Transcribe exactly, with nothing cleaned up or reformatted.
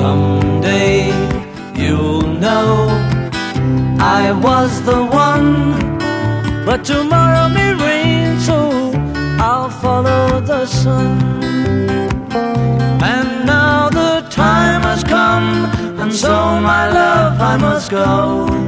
Someday you'll know I was the one, but tomorrow may rain, so I'll follow the sun. And now the time has come, and so my love I must go.